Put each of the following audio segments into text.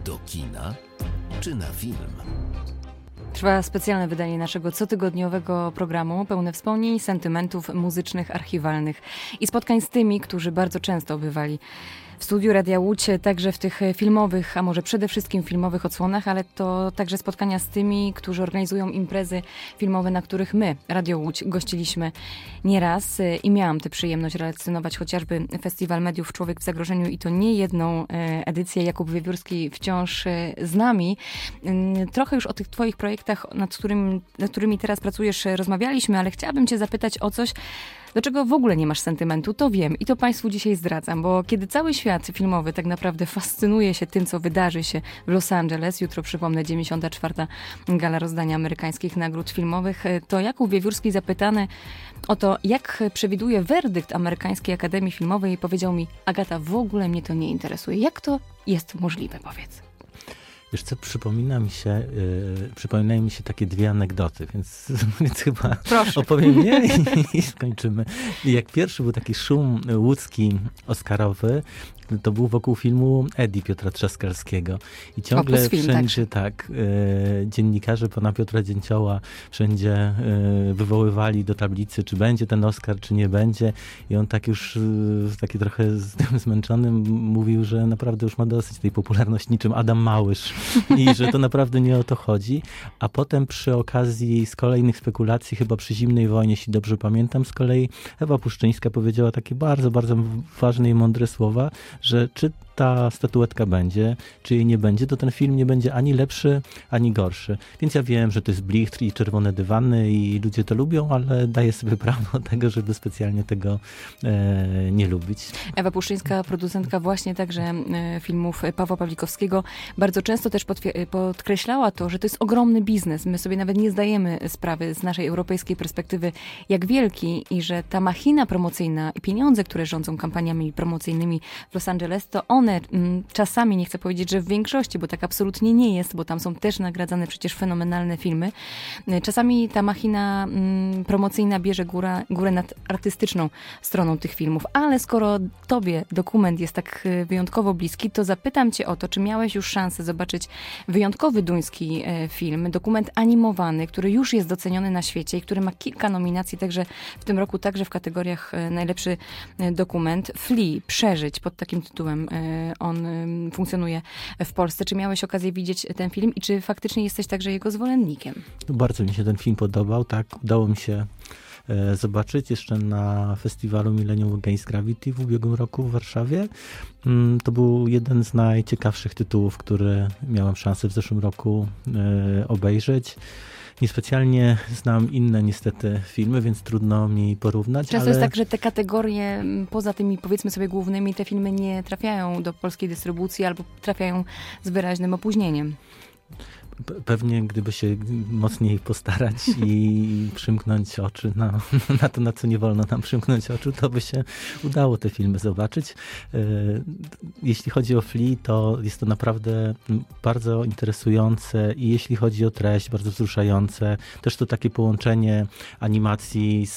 Do kina czy na film? Trwa specjalne wydanie naszego cotygodniowego programu, pełne wspomnień, sentymentów muzycznych, archiwalnych i spotkań z tymi, którzy bardzo często bywali w studiu Radia Łódź, także w tych filmowych, a może przede wszystkim filmowych odsłonach, ale to także spotkania z tymi, którzy organizują imprezy filmowe, na których my, Radio Łódź, gościliśmy nieraz i miałam tę przyjemność relacjonować chociażby Festiwal Mediów Człowiek w Zagrożeniu i to nie jedną edycję. Jakub Wiewiórski wciąż z nami. Trochę już o tych twoich projektach, nad którymi teraz pracujesz, rozmawialiśmy, ale chciałabym cię zapytać o coś, do czego w ogóle nie masz sentymentu, to wiem i to Państwu dzisiaj zdradzam, bo kiedy cały świat filmowy tak naprawdę fascynuje się tym, co wydarzy się w Los Angeles, jutro przypomnę 94. Gala rozdania amerykańskich nagród filmowych, to Jakub Wiewiórski zapytany o to, jak przewiduje werdykt Amerykańskiej Akademii Filmowej, powiedział mi: Agata, w ogóle mnie to nie interesuje. Jak to jest możliwe, powiedz? Wiesz co, przypominają mi się takie dwie anegdoty, więc chyba opowiem je i skończymy. Jak pierwszy był taki szum łódzki oscarowy, to był wokół filmu Eddie Piotra Trzaskalskiego. I ciągle wszędzie dziennikarze pana Piotra Dzięcioła wszędzie wywoływali do tablicy, czy będzie ten Oscar, czy nie będzie. I on tak już taki trochę z tym zmęczonym mówił, że naprawdę już ma dosyć tej popularności, niczym Adam Małysz. I że to naprawdę nie o to chodzi. A potem przy okazji z kolejnych spekulacji, chyba przy Zimnej Wojnie, jeśli dobrze pamiętam, z kolei Ewa Puszczyńska powiedziała takie bardzo, bardzo ważne i mądre słowa, że czy ta statuetka będzie, czy jej nie będzie, to ten film nie będzie ani lepszy, ani gorszy. Więc ja wiem, że to jest blichtr i czerwone dywany i ludzie to lubią, ale daję sobie prawo tego, żeby specjalnie tego nie lubić. Ewa Puszczyńska, producentka właśnie także filmów Pawła Pawlikowskiego, bardzo często też podkreślała to, że to jest ogromny biznes. My sobie nawet nie zdajemy sprawy z naszej europejskiej perspektywy, jak wielki, i że ta machina promocyjna i pieniądze, które rządzą kampaniami promocyjnymi w Los Angeles, to one czasami, nie chcę powiedzieć, że w większości, bo tak absolutnie nie jest, bo tam są też nagradzane przecież fenomenalne filmy. Czasami ta machina promocyjna bierze górę nad artystyczną stroną tych filmów. Ale skoro tobie dokument jest tak wyjątkowo bliski, to zapytam cię o to, czy miałeś już szansę zobaczyć wyjątkowy duński film, dokument animowany, który już jest doceniony na świecie i który ma kilka nominacji, także w tym roku także w kategoriach najlepszy dokument. Flee, Przeżyć, pod takim tytułem on funkcjonuje w Polsce. Czy miałeś okazję widzieć ten film i czy faktycznie jesteś także jego zwolennikiem? Bardzo mi się ten film podobał, tak. Udało mi się zobaczyć jeszcze na festiwalu Millennium Against Gravity w ubiegłym roku w Warszawie. To był jeden z najciekawszych tytułów, który miałem szansę w zeszłym roku obejrzeć. Niespecjalnie znam inne niestety filmy, więc trudno mi porównać. Często jest tak, że te kategorie, poza tymi powiedzmy sobie głównymi, te filmy nie trafiają do polskiej dystrybucji albo trafiają z wyraźnym opóźnieniem. Pewnie gdyby się mocniej postarać i przymknąć oczy na to, na co nie wolno nam przymknąć oczu, to by się udało te filmy zobaczyć. Jeśli chodzi o Flee, to jest to naprawdę bardzo interesujące i jeśli chodzi o treść, bardzo wzruszające. Też to takie połączenie animacji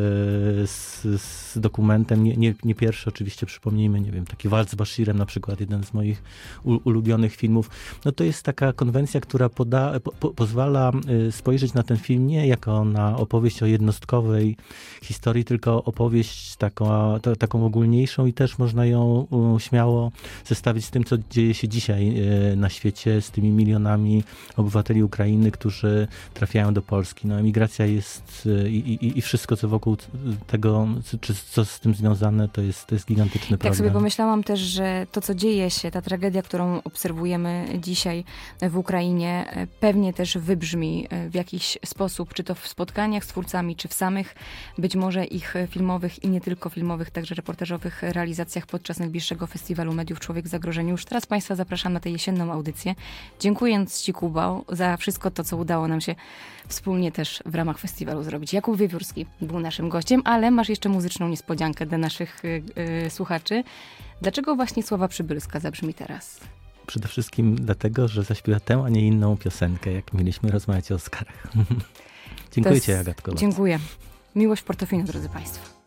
z dokumentem. Nie pierwszy oczywiście, przypomnijmy, nie wiem, taki Walc z Bashirem na przykład, jeden z moich ulubionych filmów. No to jest taka konwencja, która pozwala spojrzeć na ten film nie jako na opowieść o jednostkowej historii, tylko opowieść taką ogólniejszą i też można ją śmiało zestawić z tym, co dzieje się dzisiaj na świecie, z tymi milionami obywateli Ukrainy, którzy trafiają do Polski. No, emigracja jest i wszystko, co wokół tego, czy co z tym związane, to jest gigantyczny problem. Tak sobie pomyślałam też, że to, co dzieje się, ta tragedia, którą obserwujemy dzisiaj w Ukrainie, pewnie też wybrzmi w jakiś sposób, czy to w spotkaniach z twórcami, czy w samych być może ich filmowych i nie tylko filmowych, także reportażowych realizacjach podczas najbliższego Festiwalu Mediów Człowiek w Zagrożeniu. Już teraz Państwa zapraszam na tę jesienną audycję. Dziękując Ci, Kuba, za wszystko to, co udało nam się wspólnie też w ramach festiwalu zrobić. Jakub Wiewiórski był naszym gościem, ale masz jeszcze muzyczną niespodziankę dla naszych słuchaczy. Dlaczego właśnie Sława Przybylska zabrzmi teraz? Przede wszystkim dlatego, że zaśpiewa tę, a nie inną piosenkę, jak mieliśmy rozmawiać o Oscarach. Dziękuję Ci, Agatko. Dziękuję. Miłość w Portofino, drodzy Państwo.